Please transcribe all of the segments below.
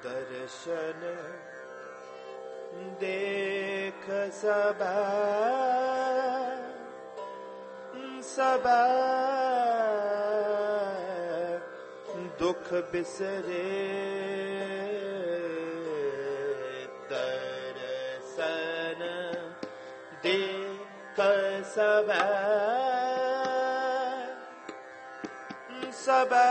दर्शन देख सबा सबा दुख बिसरे दर्शन देख सबा सबा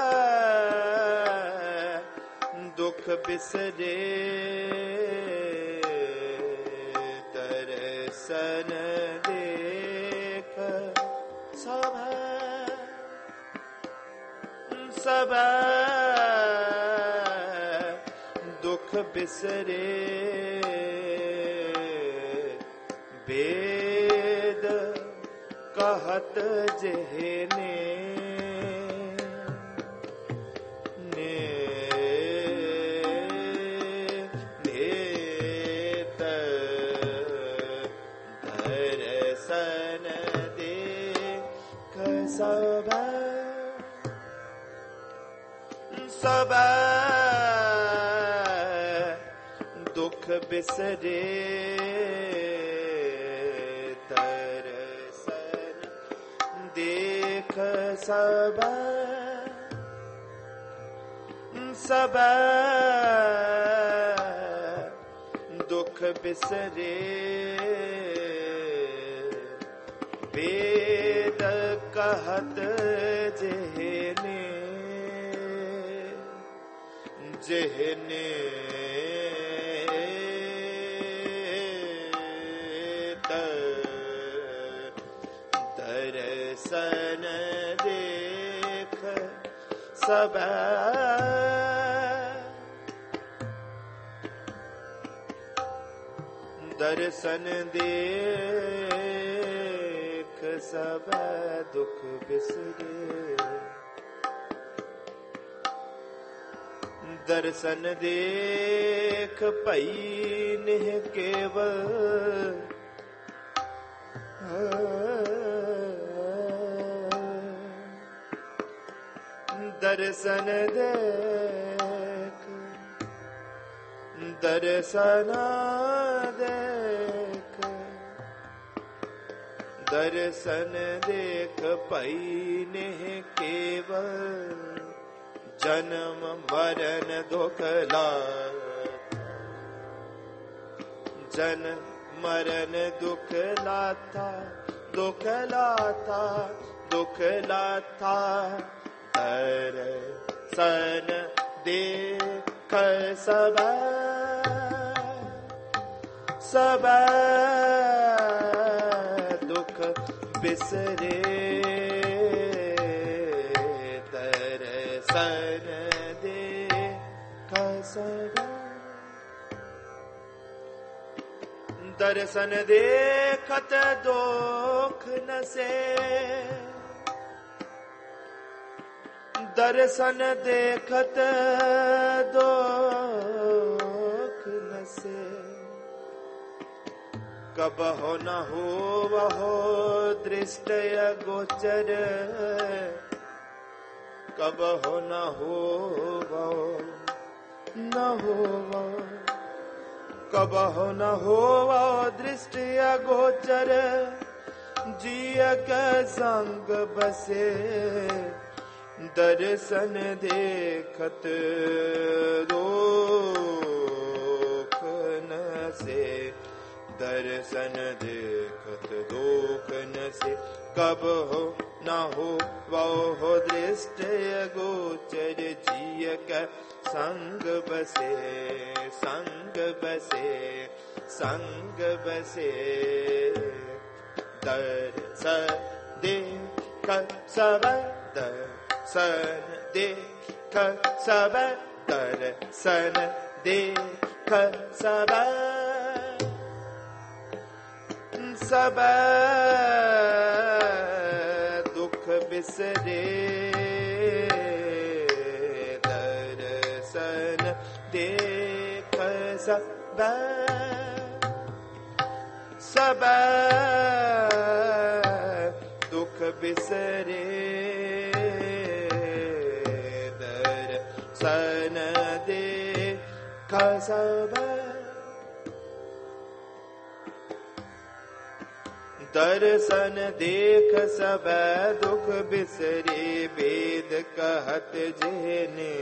दुख बिसरे दर्शन देख सबा सबा दुख बिसरे वेद कहत जेहने सबा सबा दुख बिसरे दर्शन देख सबा सबा दुख बिसरे वेद कहत जेहने जेहने दर्शन देख सबा दर्शन देख सबा दुख बिसरे दर्शन देख पई निह केवल दर्शन देख दर्शन देख दर्शन देख पई निह केवल जन्म मरण दुख लाथा जन्म मरण दुख लाथा दुख लाथा दुख लाथा दर्शन देख सबा सबा दुख बिसरे दर्शन देख सबा दर्शन देखत दुख नसे दर्शन देखत दुख नसे कबहो न हो वहो दृष्टय गोचर कबहो न हो वहो न हो वहो कबहो न हो वहो दृष्टय गोचर जिय के संग बसे दर्शन देखत दुख नसे दर्शन देखत दुख नसे कब हो न हो वो दृष्टय गोचर जिय का संग बसे संग बसे संग बसे दर्शन देख सब दर्शन देख सब दर्शन देख सब सब दुख बिसरे दर्शन देख सब सब दुख बिसरे दर्शन देख सब दर्शन देख सब दुख बिसरे वेद कहत जेने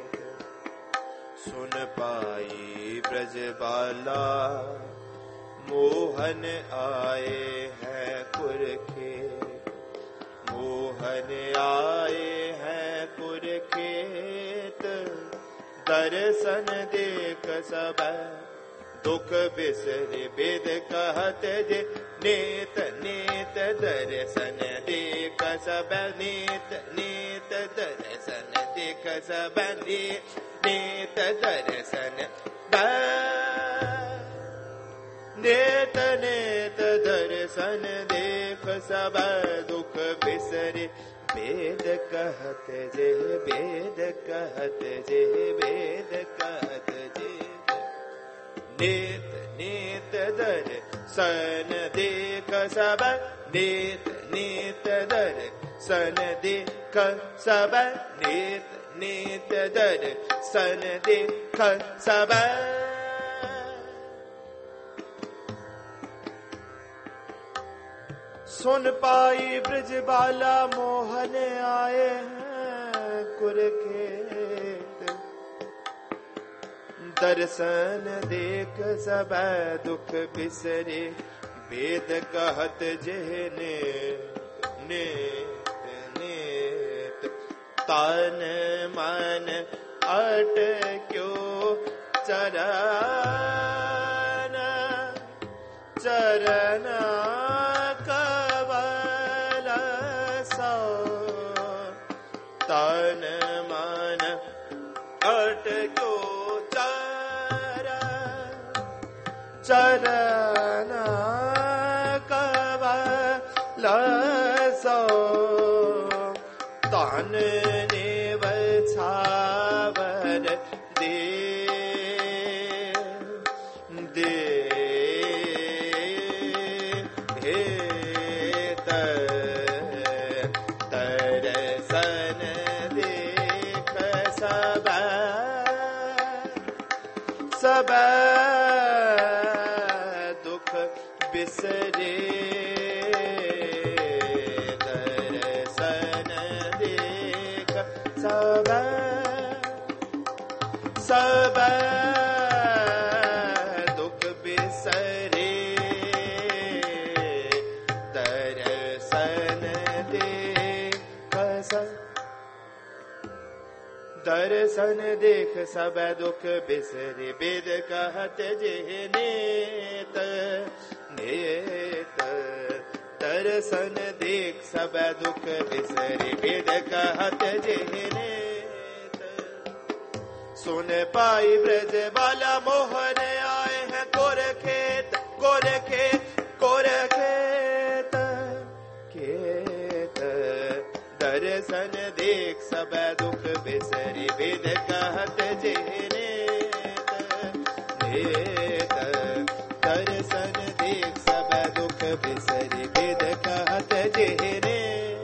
सुन पाई ब्रजबाला मोहन आए हैं कुरखे मोहन आए हैं कुरखेत दर्शन देख सब दुख बिसरे वेद कहत जे नेत नेत दर्शन देख सब नेत नेत दर्शन देख सब नेत दर्शन नेत नेत दर्शन देख सब दुख बिसरे वेद कहत जे वेद कहत जे वेद कहत जे नेत नेत दर्शन देख सब नेत नेत दर्शन देख सब नेत नेत दर्शन देख सब सुन पाई ब्रजबाला मोहन आए हैं कुरखेत दर्शन देख सब दुख बिसरे वेद कहत जेने नेत नेत तन मन अटक्यो चरण चरण कवल सो तन मन अटक्यो चरण कवल सो तन नेव छावर दे दे दर्शन देख सब सब बिसरे दर्शन देख सब सब दुख बिसरे दर्शन देख सब दर्शन देख सब दुख बिसरे वेद कहत जे नेत नेत दर्शन देख सब दुख बिसरे वेद कहत जे नेत सुन पाई ब्रजबाला मोहन आए हैं कोरखेत कोरखेत कोरखेत खेत दर्शन देख सब दुख बिसरे वेद कहत जे नेत नेत दर्शन देख सब दुख बिसरे वेद कहत जेने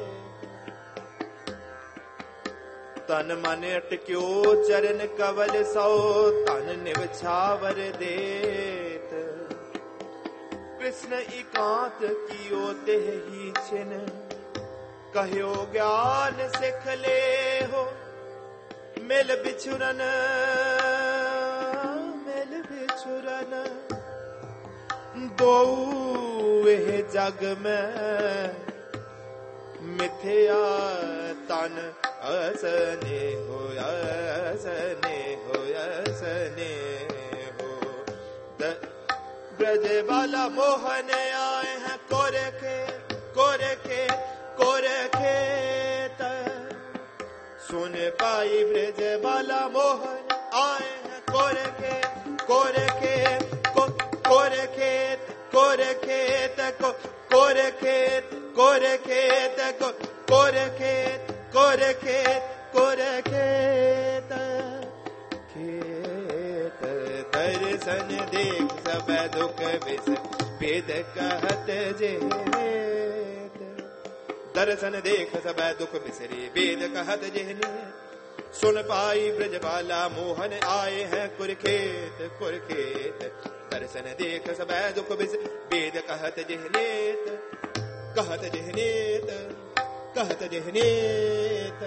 तन मन अटक्यो चरण कवल सो तन निवछावर देत कृष्ण एकांत कियो तेह ही छिन कह्यो ज्ञान सिख ले हो मिल बिछुरन दो जग में मिथ्या तन असने हो असने हो असने हो ब्रजबाला मोहन आए हैं कोरखे कोरखे कोरखे सुन पाई ब्रजबाला मोहन आए हैं कोरखे कोरखे कोरखेत कोरखेत कोरखेत कोरखेत कोरखेत कोरखेत कोरखेत खेत दर्शन देख सब दुख बिसरे वेद कहत जे नेत दर्शन देख सब दुख बिसरे वेद कहत जे नेत सुन पाई ब्रजबाला मोहन आए हैं कुरखेत कुरखेत। दर्शन देख सब दुख बिस वेद कहत जिहनेत कहत जिहनेत कहत जिहनेत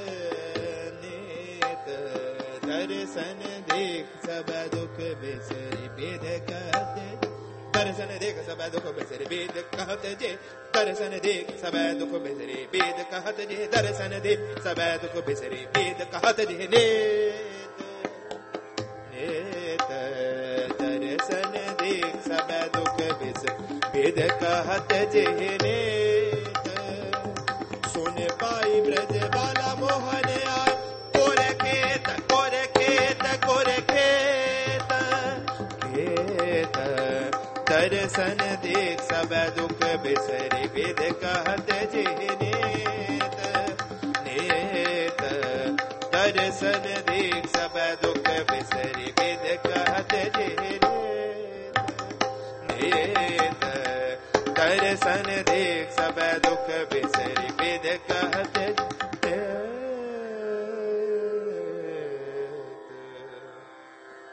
नेत। दर्शन देख सब दुख बिसरे वेद कहत दर्शन देख सब दुख बिसरे वेद कहत जे। दर्शन देख सब दुख बिसरे वेद कहत जे। दर्शन देख सब दुख बिसरे वेद कहत जे। नेत नेत दर्शन देख सब दुख बिसरे वेद कहत जे। नेत सुन पाई ब्रजबाला मोहन आए कोरखेत कोरखेत कोरखेत खेत। दर्शन देख सब दुख बिसरे वेद कहत जे। नेत नेत दर्शन देख सब दुख बिसरे वेद कहत जे। नेत दर्शन देख सब दुख बिसरे वेद कहत